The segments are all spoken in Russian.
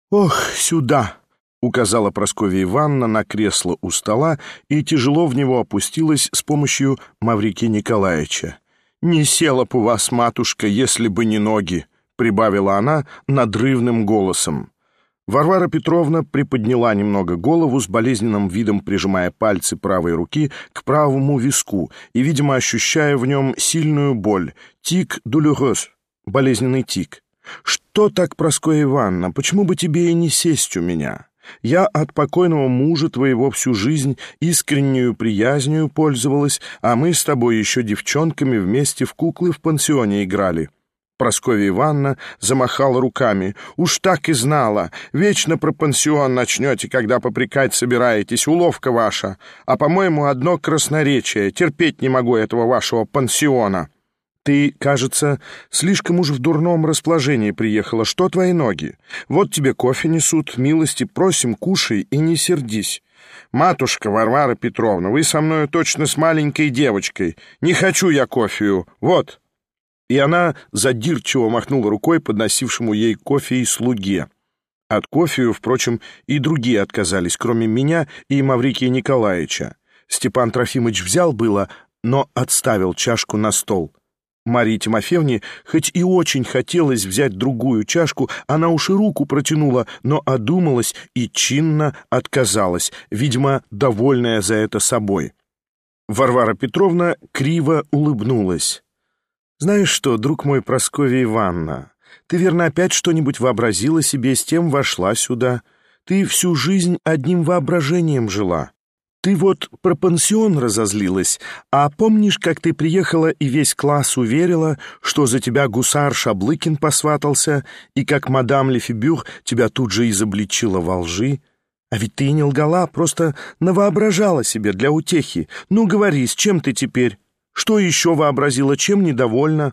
«Ох, сюда!» — указала Прасковья Ивановна на кресло у стола и тяжело в него опустилась с помощью Маврикия Николаевича. «Не села б у вас, матушка, если бы не ноги!» — прибавила она надрывным голосом. Варвара Петровна приподняла немного голову, с болезненным видом прижимая пальцы правой руки к правому виску и, видимо, ощущая в нем сильную боль. Тик douloureuse, болезненный тик. «Что так, Прасковья Ивановна, почему бы тебе и не сесть у меня? Я от покойного мужа твоего всю жизнь искреннюю приязнью пользовалась, а мы с тобой еще девчонками вместе в куклы в пансионе играли». Прасковья Ивановна замахала руками. «Уж так и знала. Вечно про пансион начнете, когда попрекать собираетесь. Уловка ваша. А, по-моему, одно красноречие. Терпеть не могу этого вашего пансиона. Ты, кажется, слишком уж в дурном расположении приехала. Что твои ноги? Вот тебе кофе несут. Милости просим, кушай и не сердись. Матушка Варвара Петровна, вы со мною точно с маленькой девочкой. Не хочу я кофею. Вот». И она задирчиво махнула рукой подносившему ей кофе и слуге. От кофею, впрочем, и другие отказались, кроме меня и Маврикия Николаевича. Степан Трофимович взял было, но отставил чашку на стол. Марье Тимофеевне хоть и очень хотелось взять другую чашку, она уж и руку протянула, но одумалась и чинно отказалась, видимо, довольная за это собой. Варвара Петровна криво улыбнулась. «Знаешь что, друг мой, Прасковья Ивановна, ты, верно, опять что-нибудь вообразила себе, с тем вошла сюда. Ты всю жизнь одним воображением жила. Ты вот про пансион разозлилась, а помнишь, как ты приехала и весь класс уверила, что за тебя гусар Шаблыкин посватался, и как мадам Лефебюр тебя тут же изобличила во лжи? А ведь ты и не лгала, просто навоображала себе для утехи. Ну, говори, с чем ты теперь? Что еще вообразила, чем недовольна?»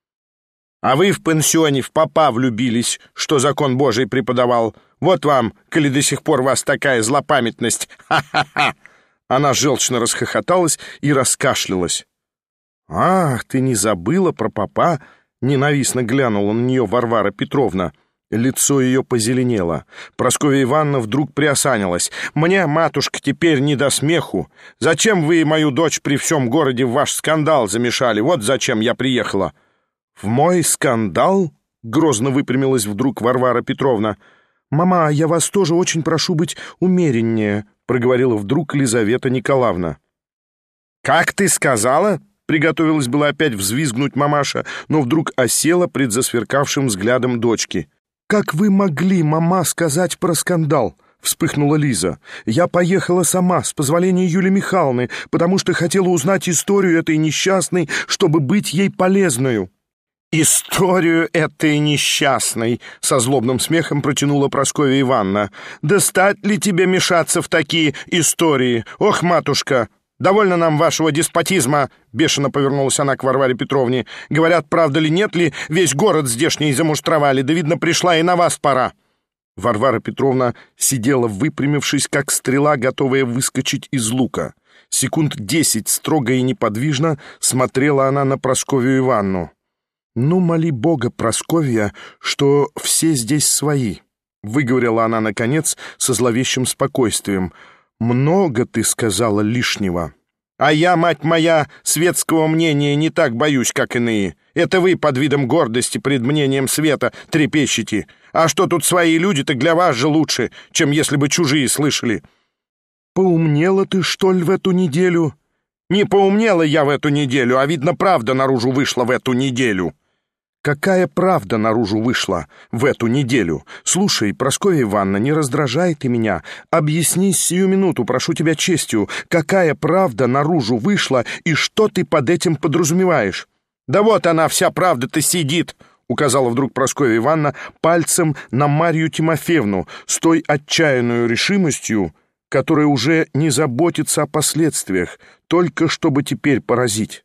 «А вы в пансионе в попа влюбились, что закон Божий преподавал. Вот вам, коли до сих пор вас такая злопамятность. Ха-ха-ха!» Она желчно расхохоталась и раскашлялась. «Ах, ты не забыла про попа?» — ненавистно глянула на нее Варвара Петровна. Лицо ее позеленело. Прасковья Ивановна вдруг приосанилась. «Мне, матушка, теперь не до смеху. Зачем вы мою дочь при всем городе в ваш скандал замешали? Вот зачем я приехала». «В мой скандал?» — грозно выпрямилась вдруг Варвара Петровна. «Мама, я вас тоже очень прошу быть умереннее», — проговорила вдруг Лизавета Николаевна. «Как ты сказала?» — приготовилась была опять взвизгнуть мамаша, но вдруг осела пред засверкавшим взглядом дочки. «Как вы могли, мама, сказать про скандал?» — вспыхнула Лиза. «Я поехала сама, с позволения Юлии Михайловны, потому что хотела узнать историю этой несчастной, чтобы быть ей полезною». «Историю этой несчастной!» — со злобным смехом протянула Прасковья Ивановна. «Да стать ли тебе мешаться в такие истории? Ох, матушка! Довольно нам вашего деспотизма!» — бешено повернулась она к Варваре Петровне. «Говорят, правда ли, нет ли, весь город здешний замуштровали, да, видно, пришла и на вас пора». Варвара Петровна сидела, выпрямившись, как стрела, готовая выскочить из лука. Секунд 10 строго и неподвижно смотрела она на Прасковью Ивановну. «Ну, моли Бога, Прасковья, что все здесь свои», — выговорила она, наконец, со зловещим спокойствием. «Много ты сказала лишнего». «А я, мать моя, светского мнения не так боюсь, как иные. Это вы под видом гордости пред мнением света трепещете. А что тут свои люди, так для вас же лучше, чем если бы чужие слышали». «Поумнела ты, что ли, в эту неделю?» «Не поумнела я в эту неделю, а, видно, правда наружу вышла в эту неделю». «Какая правда наружу вышла в эту неделю? Слушай, Прасковья Ивановна, не раздражай ты меня. Объясни сию минуту, прошу тебя честью. Какая правда наружу вышла и что ты под этим подразумеваешь?» «Да вот она, вся правда-то сидит», — указала вдруг Прасковья Ивановна пальцем на Марью Тимофеевну с той отчаянной решимостью, которая уже не заботится о последствиях, только чтобы теперь поразить.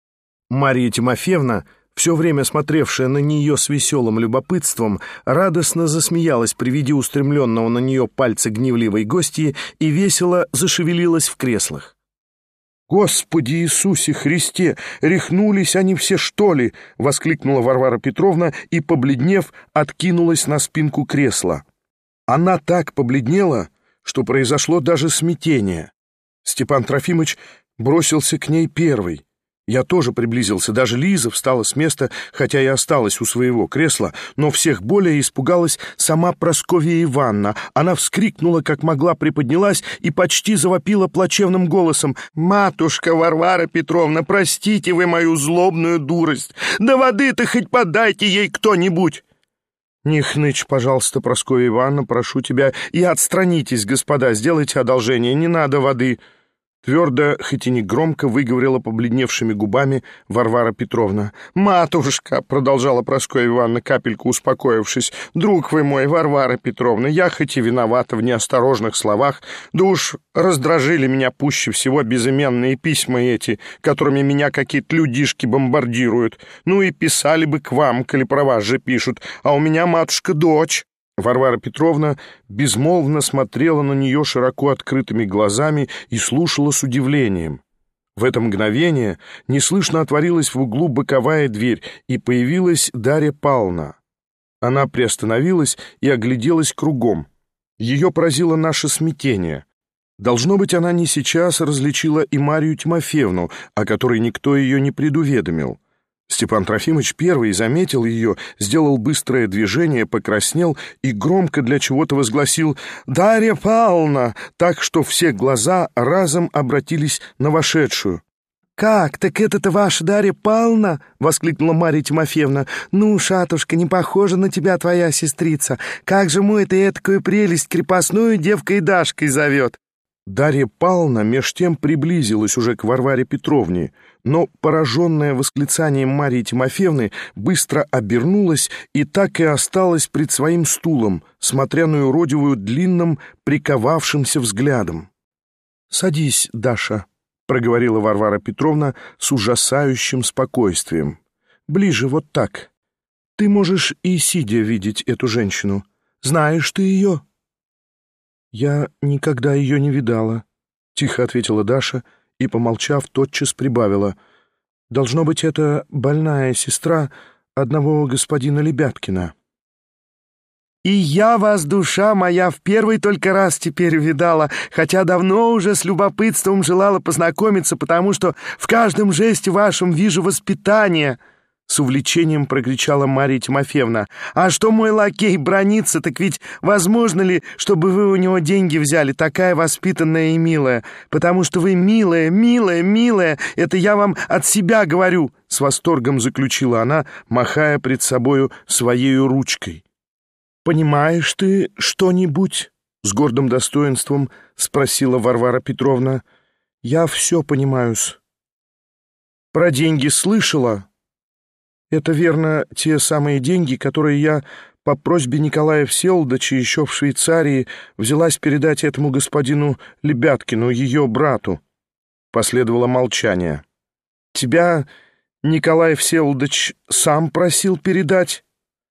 Марья Тимофеевна, все время смотревшая на нее с веселым любопытством, радостно засмеялась при виде устремленного на нее пальца гневливой гостьи и весело зашевелилась в креслах. «Господи Иисусе Христе! Рехнулись они все, что ли?» — воскликнула Варвара Петровна и, побледнев, откинулась на спинку кресла. Она так побледнела, что произошло даже смятение. Степан Трофимыч бросился к ней первый. Я тоже приблизился, даже Лиза встала с места, хотя и осталась у своего кресла, но всех более испугалась сама Прасковья Ивановна. Она вскрикнула, как могла, приподнялась и почти завопила плачевным голосом: «Матушка Варвара Петровна, простите вы мою злобную дурость! Да воды-то хоть подайте ей кто-нибудь!» «Не хнычь, пожалуйста, Прасковья Ивановна, прошу тебя, и отстранитесь, господа, сделайте одолжение, не надо воды!» Твердо, хоть и не громко, выговорила побледневшими губами Варвара Петровна. «Матушка!» — продолжала Прасковья Ивановна, капельку успокоившись. «Друг вы мой, Варвара Петровна, я хоть и виновата в неосторожных словах, да уж раздражили меня пуще всего безыменные письма эти, которыми меня какие-то людишки бомбардируют. Ну и писали бы к вам, коли про вас же пишут, а у меня, матушка, дочь». Варвара Петровна безмолвно смотрела на нее широко открытыми глазами и слушала с удивлением. В это мгновение неслышно отворилась в углу боковая дверь, и появилась Дарья Павловна. Она приостановилась и огляделась кругом. Ее поразило наше смятение. Должно быть, она не сейчас различила и Марию Тимофеевну, о которой никто ее не предуведомил. Степан Трофимыч первый заметил ее, сделал быстрое движение, покраснел и громко для чего-то возгласил «Дарья Павловна!», так что все глаза разом обратились на вошедшую. «Как, так это-то ваша Дарья Павловна?» — воскликнула Марья Тимофеевна. «Ну, шатушка, не похожа на тебя твоя сестрица. Как же мой ты эткую прелесть крепостную девкой Дашкой зовет?» Дарья Павловна меж тем приблизилась уже к Варваре Петровне, но, пораженная восклицанием Марьи Тимофеевны, быстро обернулась и так и осталась пред своим стулом, смотря на юродивую длинным, приковавшимся взглядом. «Садись, Даша», — проговорила Варвара Петровна с ужасающим спокойствием. «Ближе, вот так. Ты можешь и сидя видеть эту женщину. Знаешь ты ее?» «Я никогда ее не видала», — тихо ответила Даша и, помолчав, тотчас прибавила. «Должно быть, это больная сестра одного господина Лебяткина». «И я вас, душа моя, в первый только раз теперь видала, хотя давно уже с любопытством желала познакомиться, потому что в каждом жесте вашем вижу воспитание», — с увлечением прокричала Марья Тимофеевна. «А что мой лакей бранится, так ведь возможно ли, чтобы вы у него деньги взяли, такая воспитанная и милая? Потому что вы милая, милая, милая, это я вам от себя говорю», — с восторгом заключила она, махая пред собою своею ручкой. «Понимаешь ты что-нибудь?» — с гордым достоинством спросила Варвара Петровна. «Я все понимаю-с». «Про деньги слышала?» «Это верно те самые деньги, которые я по просьбе Николая Всеволодовича еще в Швейцарии взялась передать этому господину Лебяткину, ее брату». Последовало молчание. «Тебя Николай Всеволодович сам просил передать?»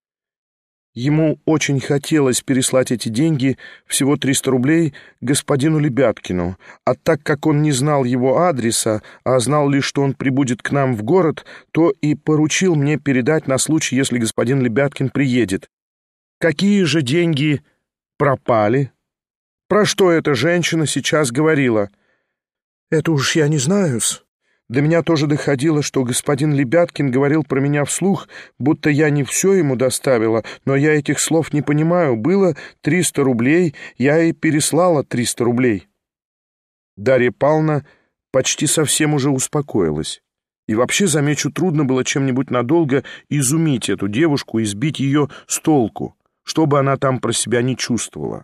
Ему очень хотелось переслать эти деньги, всего 300 рублей, господину Лебяткину, а так как он не знал его адреса, а знал лишь, что он прибудет к нам в город, то и поручил мне передать на случай, если господин Лебяткин приедет. Какие же деньги пропали? Про что эта женщина сейчас говорила? Это уж я не знаю-с. До меня тоже доходило, что господин Лебяткин говорил про меня вслух, будто я не все ему доставила, но я этих слов не понимаю. Было 300 рублей, я и переслала 300 рублей. Дарья Павловна почти совсем уже успокоилась. И вообще, замечу, трудно было чем-нибудь надолго изумить эту девушку и сбить ее с толку, что бы она там про себя не чувствовала.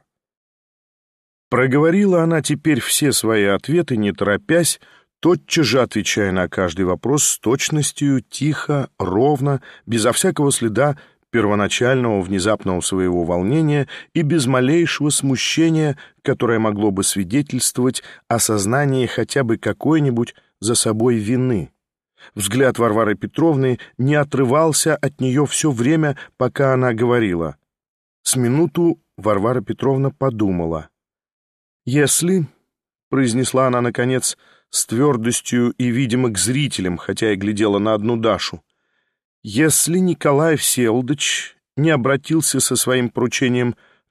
Проговорила она теперь все свои ответы, не торопясь, тотчас же отвечая на каждый вопрос с точностью, тихо, ровно, безо всякого следа первоначального внезапного своего волнения и без малейшего смущения, которое могло бы свидетельствовать о сознании хотя бы какой-нибудь за собой вины. Взгляд Варвары Петровны не отрывался от нее все время, пока она говорила. С минуту Варвара Петровна подумала. «Если, — произнесла она, наконец, с твердостью и, видимо, к зрителям, хотя и глядела на одну Дашу, — если Николай Всеволодович не обратился со своим поручением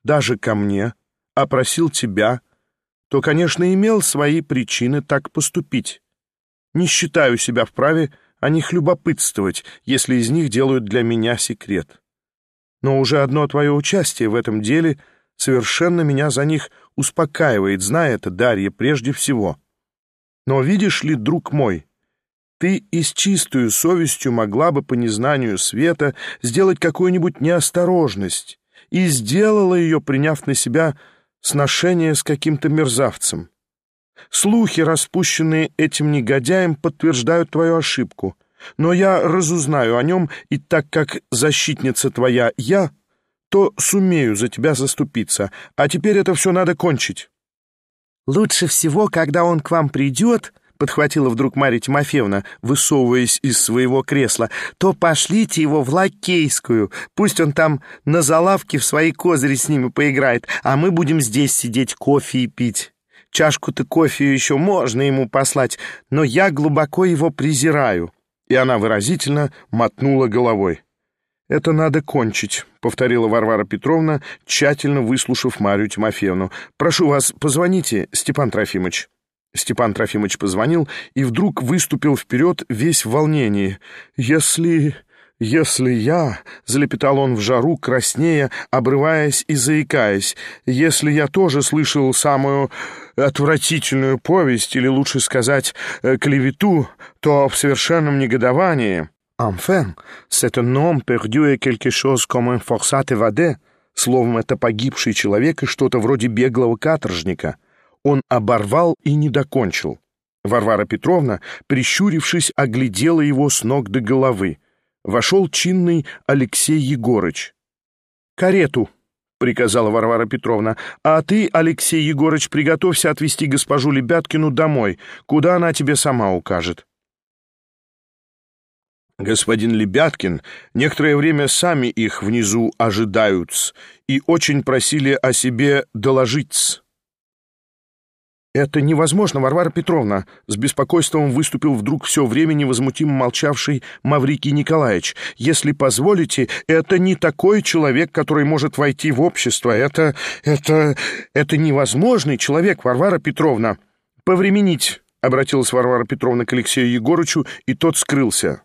даже ко мне, а просил тебя, то, конечно, имел свои причины так поступить. Не считаю себя вправе о них любопытствовать, если из них делают для меня секрет. Но уже одно твое участие в этом деле совершенно меня за них успокаивает, зная это, Дарья, прежде всего. Но видишь ли, друг мой, ты и с чистою совестью могла бы по незнанию света сделать какую-нибудь неосторожность, и сделала ее, приняв на себя сношение с каким-то мерзавцем. Слухи, распущенные этим негодяем, подтверждают твою ошибку, но я разузнаю о нем, и так как защитница твоя я, то сумею за тебя заступиться, а теперь это все надо кончить». «Лучше всего, когда он к вам придет, — подхватила вдруг Марья Тимофеевна, высовываясь из своего кресла, — то пошлите его в Лакейскую, пусть он там на залавке в свои козыри с ними поиграет, а мы будем здесь сидеть кофе и пить. Чашку-то кофе еще можно ему послать, но я глубоко его презираю». И она выразительно мотнула головой. «Это надо кончить», — повторила Варвара Петровна, тщательно выслушав Марью Тимофеевну. «Прошу вас, позвоните, Степан Трофимович». Степан Трофимович позвонил и вдруг выступил вперед весь в волнении. «Если я...» — залепетал он в жару, краснея, обрываясь и заикаясь. «Если я тоже слышал самую отвратительную повесть, или лучше сказать, клевету, то в совершенном негодовании...» «Enfin, c'est un homme perdu et quelque chose comme un forçat évadé». Словом, это погибший человек и что-то вроде беглого каторжника. Он оборвал и не докончил. Варвара Петровна, прищурившись, оглядела его с ног до головы. Вошел чинный Алексей Егорыч. «Карету!» — приказала Варвара Петровна. «А ты, Алексей Егорыч, приготовься отвезти госпожу Лебяткину домой, куда она тебе сама укажет». «Господин Лебяткин некоторое время сами их внизу ожидают и очень просили о себе доложить». «Это невозможно, Варвара Петровна!» — с беспокойством выступил вдруг все время невозмутимо молчавший Маврикий Николаевич. «Если позволите, это не такой человек, который может войти в общество. Это невозможный человек, Варвара Петровна!» «Повременить!» — обратилась Варвара Петровна к Алексею Егорычу, и тот скрылся.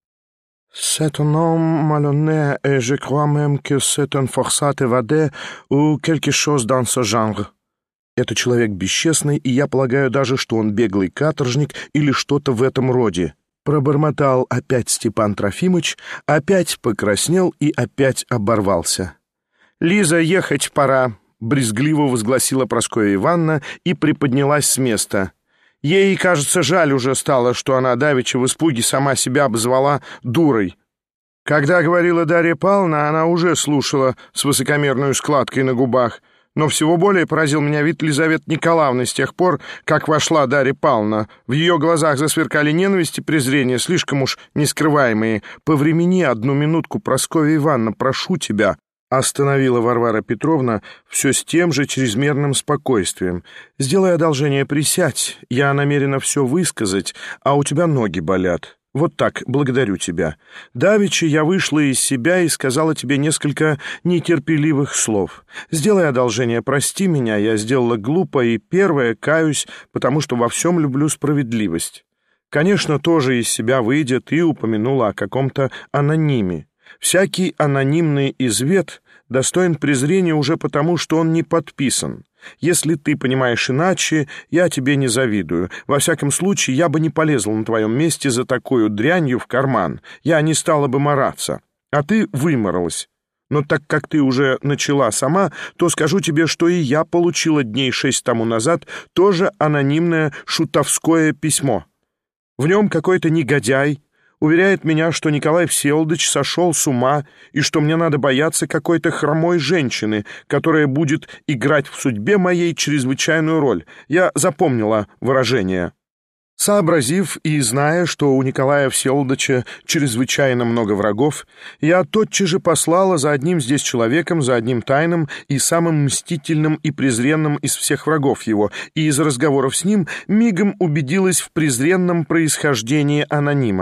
«C'est un homme malhonnête, et je crois même que c'est un forçat évadé ou quelque chose dans ce genre». Это человек бесчестный, и я полагаю даже, что он беглый каторжник или что-то в этом роде. Пробормотал опять Степан Трофимыч, опять покраснел и опять оборвался. «Лиза, ехать пора», — брезгливо возгласила Прасковья Ивановна и приподнялась с места. Ей, кажется, жаль уже стало, что она давеча в испуге сама себя обозвала дурой. Когда говорила Дарья Павловна, она уже слушала с высокомерной складкой на губах. Но всего более поразил меня вид Лизаветы Николаевны с тех пор, как вошла Дарья Павловна. В ее глазах засверкали ненависть и презрение, слишком уж нескрываемые. «Повремени одну минутку, Прасковья Ивановна, прошу тебя», — остановила Варвара Петровна все с тем же чрезмерным спокойствием. «Сделай одолжение, присядь, я намерена все высказать, а у тебя ноги болят». «Вот так, благодарю тебя. Давеча я вышла из себя и сказала тебе несколько нетерпеливых слов. Сделай одолжение, прости меня, я сделала глупо, и первое, каюсь, потому что во всем люблю справедливость. Конечно, тоже из себя выйдя, ты упомянула о каком-то анониме. Всякий анонимный извет достоин презрения уже потому, что он не подписан. Если ты понимаешь иначе, я тебе не завидую. Во всяком случае, я бы не полезла на твоем месте за такую дрянью в карман. Я не стала бы мараться. А ты выморалась. Но так как ты уже начала сама, то скажу тебе, что и я получила дней 6 тому назад тоже анонимное шутовское письмо. В нем какой-то негодяй уверяет меня, что Николай Всеволодович сошел с ума и что мне надо бояться какой-то хромой женщины, которая будет играть в судьбе моей чрезвычайную роль. Я запомнила выражение. Сообразив и зная, что у Николая Всеволодовича чрезвычайно много врагов, я тотчас же послала за одним здесь человеком, за одним тайным и самым мстительным и презренным из всех врагов его, и из разговоров с ним мигом убедилась в презренном происхождении анонима.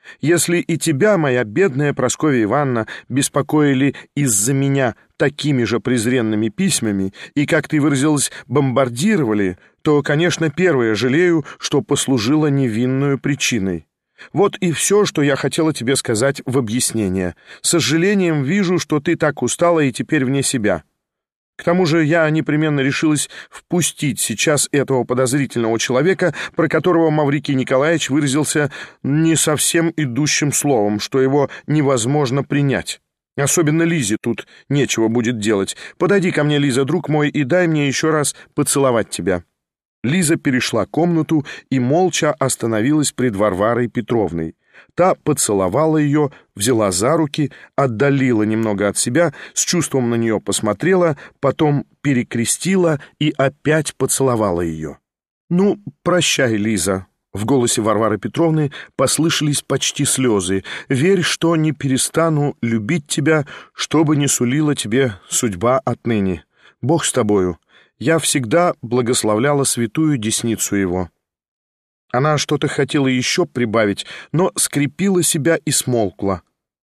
Если и тебя, моя бедная Прасковья Ивановна, беспокоили из-за меня такими же презренными письмами и, как ты выразилась, бомбардировали, то, конечно, первое жалею, что послужило невинную причиной. Вот и все, что я хотела тебе сказать в объяснение. С сожалением вижу, что ты так устала и теперь вне себя. К тому же я непременно решилась впустить сейчас этого подозрительного человека, про которого Маврикий Николаевич выразился не совсем идущим словом, что его невозможно принять. Особенно Лизе тут нечего будет делать. Подойди ко мне, Лиза, друг мой, и дай мне еще раз поцеловать тебя». Лиза перешла комнату и молча остановилась пред Варварой Петровной. Та поцеловала ее, взяла за руки, отдалила немного от себя, с чувством на нее посмотрела, потом перекрестила и опять поцеловала ее. «Ну, прощай, Лиза». В голосе Варвары Петровны послышались почти слезы. «Верь, что не перестану любить тебя, что бы ни сулила тебе судьба отныне. Бог с тобою. Я всегда благословляла святую десницу его». Она что-то хотела еще прибавить, но скрепила себя и смолкла.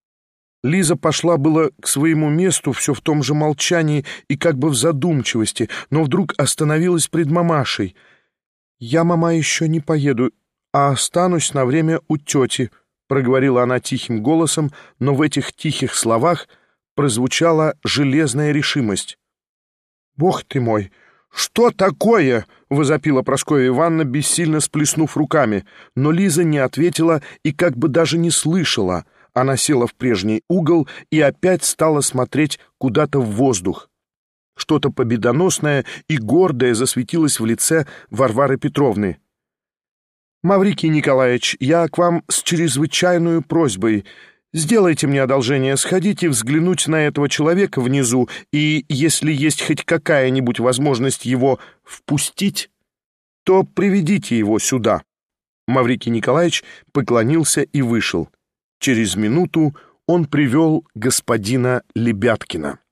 Лиза пошла было к своему месту все в том же молчании и как бы в задумчивости, но вдруг остановилась пред мамашей. «Я, мама, еще не поеду, а останусь на время у тети», — проговорила она тихим голосом, но в этих тихих словах прозвучала железная решимость. «Бог ты мой! Что такое?» — возопила Прасковья Ивановна, бессильно сплеснув руками. Но Лиза не ответила и как бы даже не слышала. Она села в прежний угол и опять стала смотреть куда-то в воздух. Что-то победоносное и гордое засветилось в лице Варвары Петровны. «Маврикий Николаевич, я к вам с чрезвычайной просьбой. Сделайте мне одолжение, сходите взглянуть на этого человека внизу, и если есть хоть какая-нибудь возможность его впустить, то приведите его сюда». Маврикий Николаевич поклонился и вышел. Через минуту он привел господина Лебяткина.